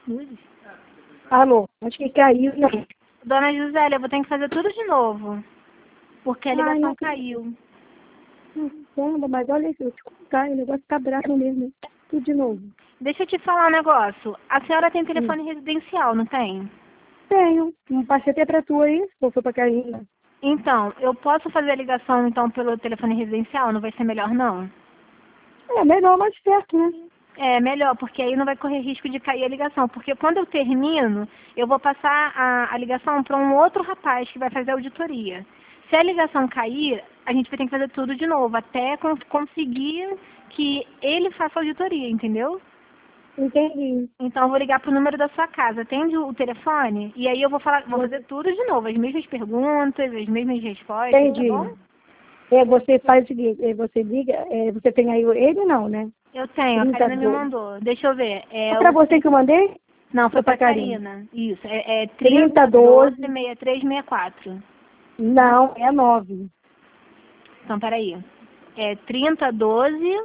Luzes. Alô, acho que caiu, né? Dona Gisele, eu vou ter que fazer tudo de novo. Porque a ligação não. caiu. Caramba, mas olha isso, eu te contar, o negócio tá bravo mesmo. Tudo de novo. Deixa eu te falar um negócio. A senhora tem telefone residencial, não tem? Tenho. Não passei até pra tu aí, se for pra Karina. Então, eu posso fazer a ligação então pelo telefone residencial? Não vai ser melhor, não? É melhor, mais perto, né? É melhor, porque aí não vai correr risco de cair a ligação. Porque quando eu termino, eu vou passar a ligação para um outro rapaz que vai fazer a auditoria. Se a ligação cair, a gente vai ter que fazer tudo de novo, até conseguir que ele faça a auditoria, entendeu? Entendi. Então eu vou ligar pro número da sua casa. Atende o telefone e aí eu vou fazer tudo de novo, as mesmas perguntas, as mesmas respostas, Entendi. tá bom? Você faz o seguinte, você liga, você tem aí ele não, né? Eu tenho, a Karina me mandou. Deixa eu ver. É pra você que eu mandei? Não, foi Foi pra pra Karina. Karina. Isso, é 3012. 6364. Não, é 9. Então, peraí. É 3012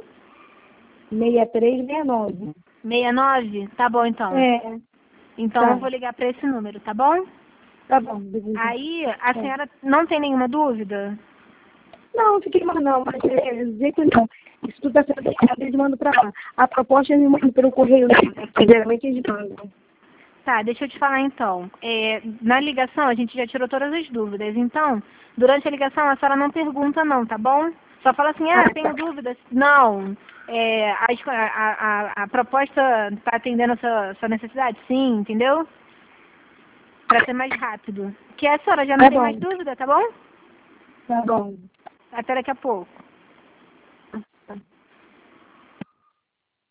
6369. 69? Tá bom, então. É, Então, tá. eu vou ligar pra esse número, tá bom? Tá bom. Aí, a senhora não tem nenhuma dúvida? Não, fiquei mais não, mas jeito não. Isso tudo tá sendo errado, eles mandam pra lá. A proposta eles mandam pelo correio, né? Geralmente eles mandam. Tá, deixa eu te falar então. Na ligação a gente já tirou todas as dúvidas. Então, durante a ligação a senhora não pergunta não, tá bom? Só fala assim, tenho dúvidas. Não. A proposta está atendendo a sua necessidade? Sim, entendeu? Para ser mais rápido. Que a senhora já não tem mais dúvida, tá bom? Tá bom. Até daqui a pouco.